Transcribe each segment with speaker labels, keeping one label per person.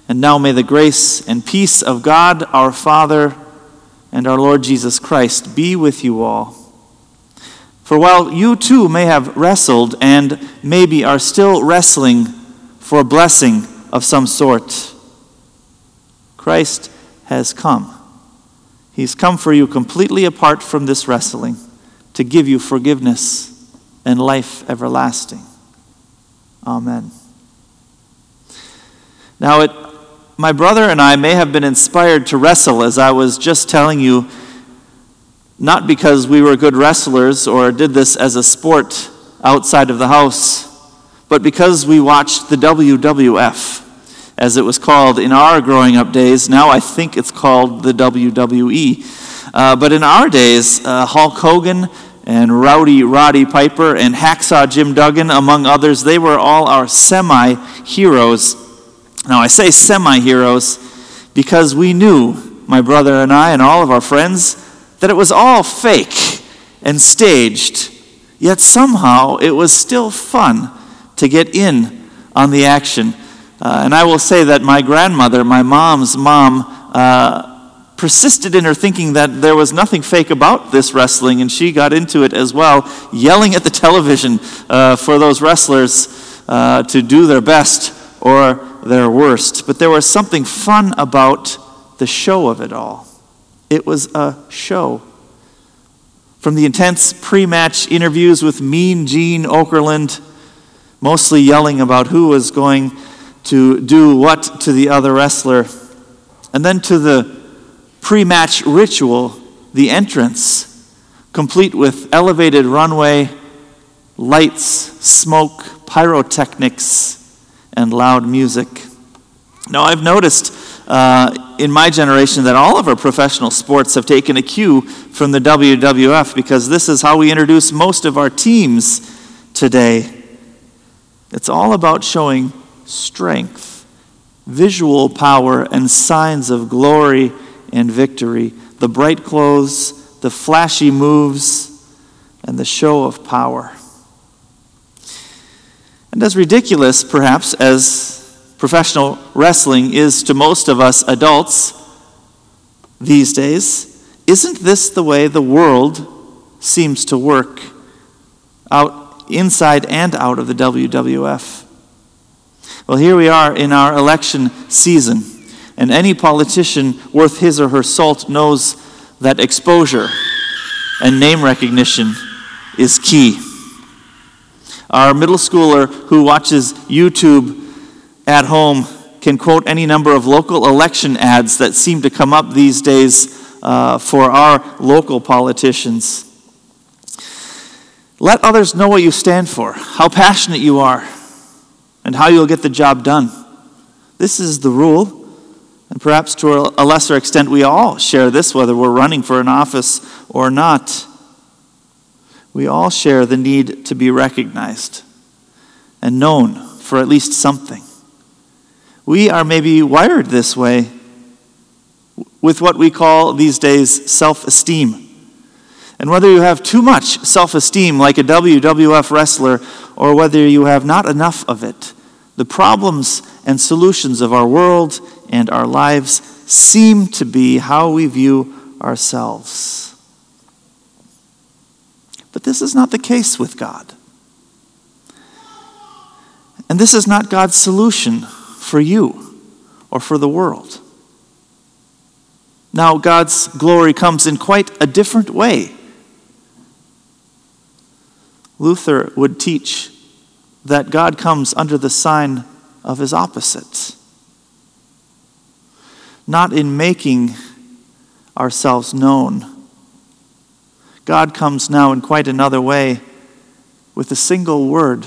Speaker 1: And now may the grace and peace of God, our Father, and our Lord Jesus Christ be with you all. For while you too may have wrestled and maybe are still wrestling for a blessing of some sort, Christ has come. He's come for you completely apart from this wrestling to give you forgiveness and life everlasting. Amen. Now, my brother and I may have been inspired to wrestle, as I was just telling you, not because we were good wrestlers or did this as a sport outside of the house, but because we watched the WWF, as it was called in our growing up days. Now I think it's called the WWE. But in our days, Hulk Hogan and Rowdy Roddy Piper and Hacksaw Jim Duggan, among others, they were all our semi-heroes. Now I say semi-heroes because we knew, my brother and I and all of our friends, that it was all fake and staged, yet somehow it was still fun to get in on the action. And I will say that my grandmother, my mom's mom, persisted in her thinking that there was nothing fake about this wrestling, and she got into it as well, yelling at the television for those wrestlers to do their best or their worst. But there was something fun about the show of it all. It was a show. From the intense pre-match interviews with Mean Gene Okerlund, mostly yelling about who was going to do what to the other wrestler, and then to the pre-match ritual, the entrance, complete with elevated runway, lights, smoke, pyrotechnics, and loud music. Now, I've noticed in my generation that all of our professional sports have taken a cue from the WWF, because this is how we introduce most of our teams today. It's all about showing strength, visual power, and signs of glory and victory. The bright clothes, the flashy moves, and the show of power. And as ridiculous, perhaps, as professional wrestling is to most of us adults these days, isn't this the way the world seems to work out inside and out of the WWF? Well, here we are in our election season, and any politician worth his or her salt knows that exposure and name recognition is key. Our middle schooler who watches YouTube at home can quote any number of local election ads that seem to come up these days for our local politicians. Let others know what you stand for, how passionate you are, and how you'll get the job done. This is the rule, and perhaps to a lesser extent we all share this, whether we're running for an office or not. We all share the need to be recognized and known for at least something. We are maybe wired this way with what we call these days self-esteem. And whether you have too much self-esteem like a WWF wrestler, or whether you have not enough of it, the problems and solutions of our world and our lives seem to be how we view ourselves. But this is not the case with God. And this is not God's solution for you or for the world. Now, God's glory comes in quite a different way. Luther would teach that God comes under the sign of his opposite. Not in making ourselves known. God comes now in quite another way with a single word.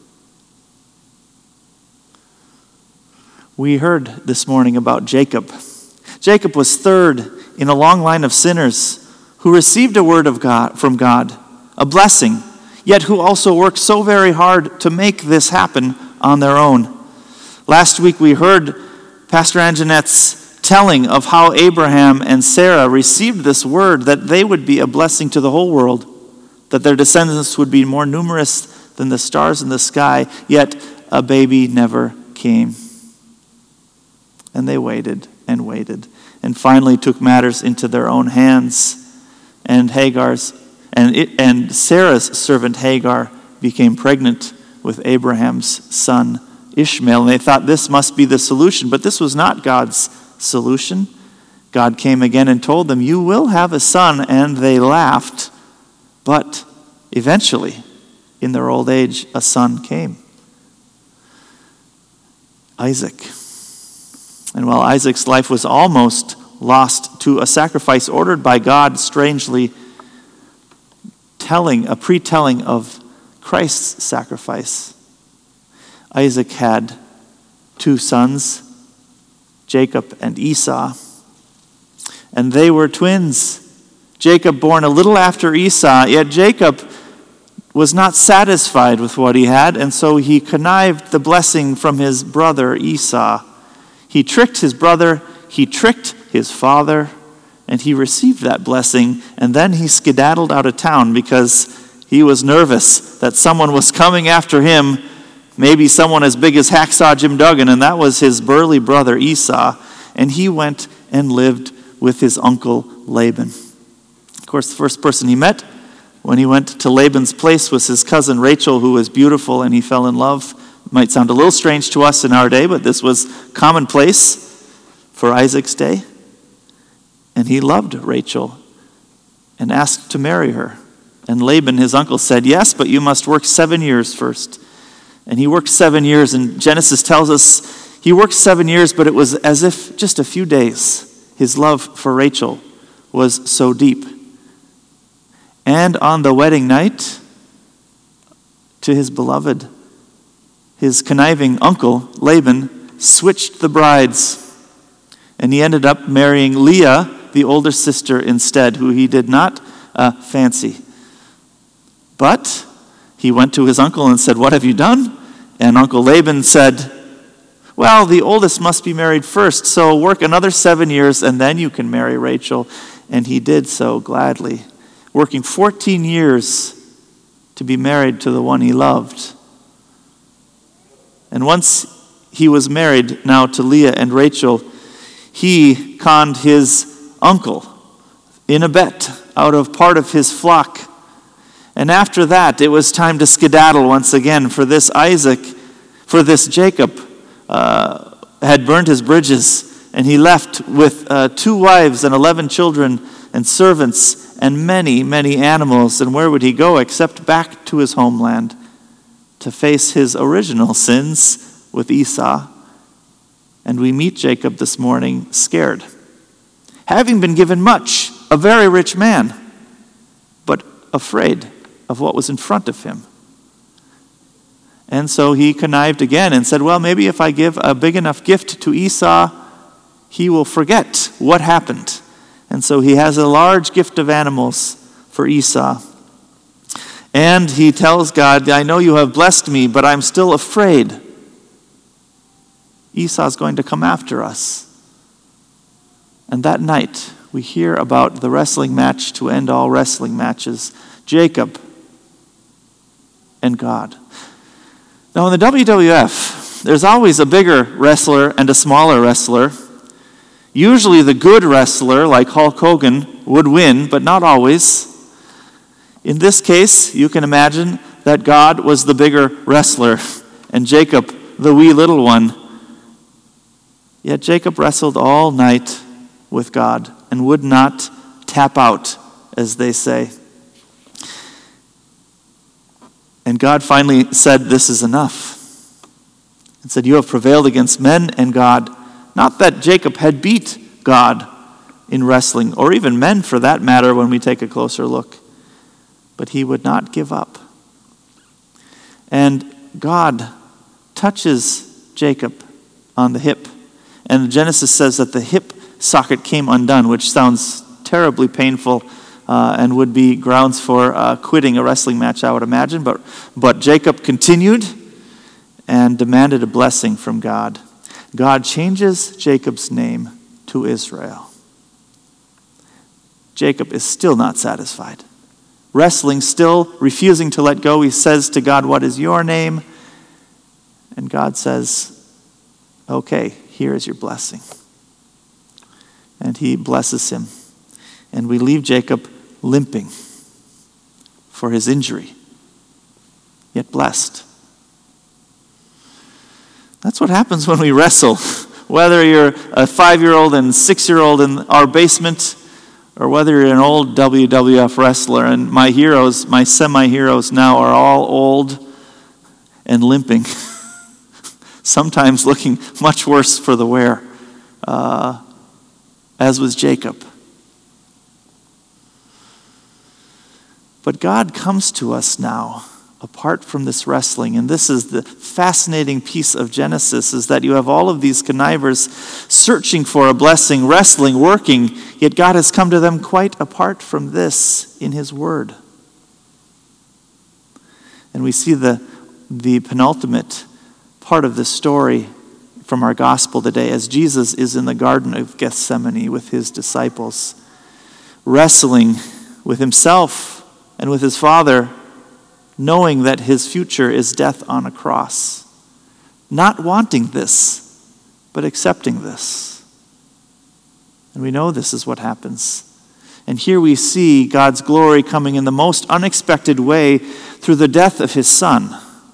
Speaker 1: We heard this morning about Jacob. Jacob was third in a long line of sinners who received a word of God from God, a blessing, yet who also worked so very hard to make this happen on their own. Last week we heard Pastor Anjanette's telling of how Abraham and Sarah received this word that they would be a blessing to the whole world, that their descendants would be more numerous than the stars in the sky, yet a baby never came. And they waited and waited, and finally took matters into their own hands. And Sarah's servant Hagar became pregnant with Abraham's son Ishmael. And they thought this must be the solution, but this was not God's solution. God came again and told them, "You will have a son," and they laughed. But eventually, in their old age, a son came, Isaac. And while Isaac's life was almost lost to a sacrifice ordered by God, strangely a pre-telling of Christ's sacrifice, Isaac had 2 sons, Jacob and Esau, and they were twins. Jacob born a little after Esau, yet Jacob was not satisfied with what he had, and so he connived the blessing from his brother Esau. He tricked his brother, he tricked his father, and he received that blessing, and then he skedaddled out of town because he was nervous that someone was coming after him, maybe someone as big as Hacksaw Jim Duggan, and that was his burly brother Esau, and he went and lived with his uncle Laban. Of course, the first person he met when he went to Laban's place was his cousin Rachel, who was beautiful, and he fell in love. It might sound a little strange to us in our day, but this was commonplace for Isaac's day. And he loved Rachel and asked to marry her. And Laban, his uncle, said, "Yes, but you must work 7 years first." And he worked 7 years, and Genesis tells us he worked 7 years, but it was as if just a few days. His love for Rachel was so deep. And on the wedding night to his beloved, his conniving uncle, Laban, switched the brides. And he ended up marrying Leah, the older sister, instead, who he did not fancy. But he went to his uncle and said, "What have you done?" And Uncle Laban said, "Well, the oldest must be married first, so work another 7 years and then you can marry Rachel." And he did so gladly, working 14 years to be married to the one he loved. And once he was married now to Leah and Rachel, he conned his uncle in a bet out of part of his flock. And after that, it was time to skedaddle once again, for this Jacob had burned his bridges, and he left with 2 wives and 11 children and servants and many, many animals. And where would he go except back to his homeland to face his original sins with Esau? And we meet Jacob this morning scared, having been given much, a very rich man, but afraid of what was in front of him. And so he connived again and said, "Well, maybe if I give a big enough gift to Esau, he will forget what happened." And so he has a large gift of animals for Esau. And he tells God, "I know you have blessed me, but I'm still afraid. Esau's going to come after us." And that night, we hear about the wrestling match to end all wrestling matches, Jacob and God. Now in the WWF, there's always a bigger wrestler and a smaller wrestler. Usually the good wrestler, like Hulk Hogan, would win, but not always. In this case, you can imagine that God was the bigger wrestler and Jacob the wee little one. Yet Jacob wrestled all night with God and would not tap out, as they say. And God finally said, "This is enough." And said, "You have prevailed against men and God." Not that Jacob had beat God in wrestling, or even men for that matter when we take a closer look. But he would not give up. And God touches Jacob on the hip. And Genesis says that the hip socket came undone, which sounds terribly painful and would be grounds for quitting a wrestling match, I would imagine. But Jacob continued and demanded a blessing from God. God changes Jacob's name to Israel. Jacob is still not satisfied. Wrestling, still refusing to let go. He says to God, "What is your name?" And God says, okay, here is your blessing. And he blesses him. And we leave Jacob limping for his injury, yet blessed. That's what happens when we wrestle. Whether you're a 5-year-old and 6-year-old in our basement, or whether you're an old WWF wrestler. And my heroes, my semi-heroes now are all old and limping. Sometimes looking much worse for the wear, as was Jacob. But God comes to us now, apart from this wrestling. And this is the fascinating piece of Genesis, is that you have all of these connivers searching for a blessing, wrestling, working, yet God has come to them quite apart from this in his word. And we see the penultimate part of this story from our gospel today as Jesus is in the Garden of Gethsemane with his disciples, wrestling with himself and with his Father, knowing that his future is death on a cross. Not wanting this, but accepting this. And we know this is what happens. And here we see God's glory coming in the most unexpected way through the death of his Son.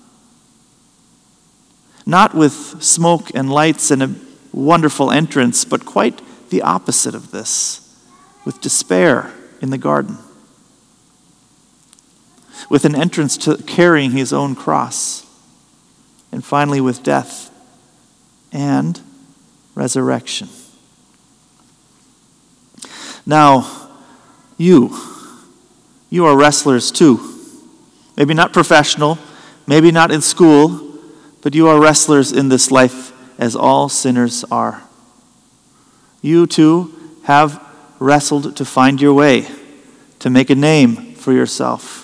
Speaker 1: Not with smoke and lights and a wonderful entrance, but quite the opposite of this, with despair in the garden, with an entrance to carrying his own cross, and finally with death and resurrection. Now, you are wrestlers too. Maybe not professional, maybe not in school, but you are wrestlers in this life as all sinners are. You too have wrestled to find your way, to make a name for yourself,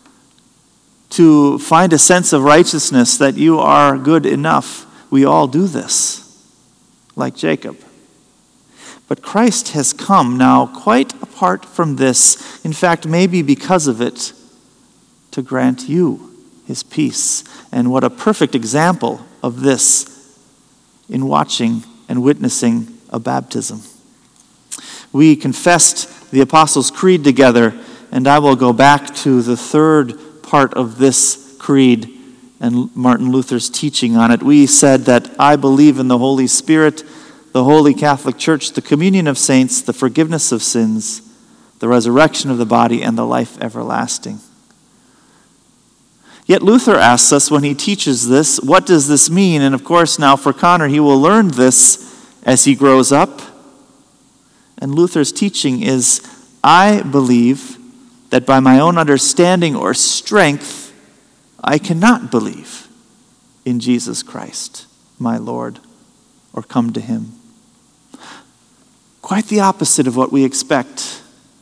Speaker 1: to find a sense of righteousness that you are good enough. We all do this, like Jacob. But Christ has come now quite apart from this, in fact, maybe because of it, to grant you his peace. And what a perfect example of this in watching and witnessing a baptism. We confessed the Apostles' Creed together, and I will go back to the third part of this creed and Martin Luther's teaching on it. We said that I believe in the Holy Spirit, the Holy Catholic Church, the communion of saints, the forgiveness of sins, the resurrection of the body, and the life everlasting. Yet Luther asks us when he teaches this, what does this mean? And of course now for Connor, he will learn this as he grows up. And Luther's teaching is, I believe that by my own understanding or strength, I cannot believe in Jesus Christ, my Lord, or come to him. Quite the opposite of what we expect.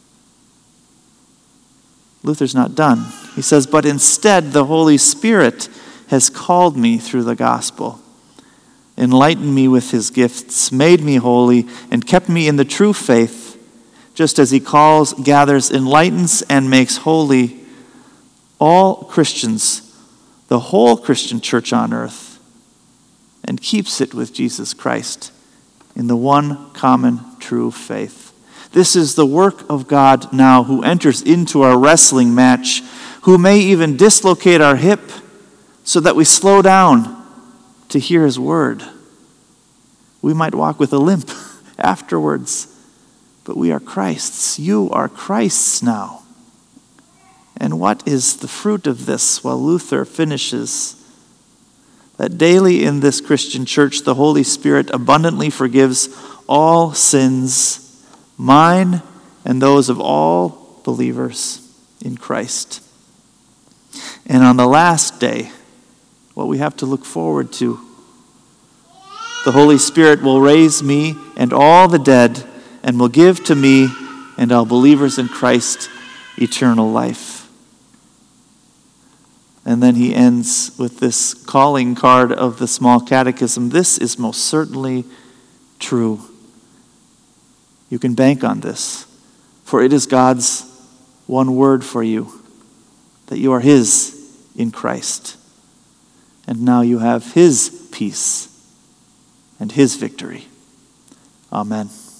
Speaker 1: Luther's not done. He says, but instead the Holy Spirit has called me through the gospel, enlightened me with his gifts, made me holy, and kept me in the true faith, just as he calls, gathers, enlightens, and makes holy all Christians, the whole Christian church on earth, and keeps it with Jesus Christ in the one common true faith. This is the work of God now, who enters into our wrestling match, who may even dislocate our hip so that we slow down to hear his word. We might walk with a limp afterwards, but we are Christ's. You are Christ's now. And what is the fruit of this? Well, Luther finishes that daily in this Christian church, the Holy Spirit abundantly forgives all sins, mine and those of all believers in Christ. And on the last day, what we have to look forward to, the Holy Spirit will raise me and all the dead and will give to me and all believers in Christ eternal life. And then he ends with this calling card of the small catechism. This is most certainly true. You can bank on this, for it is God's one word for you, that you are his in Christ. And now you have his peace and his victory. Amen.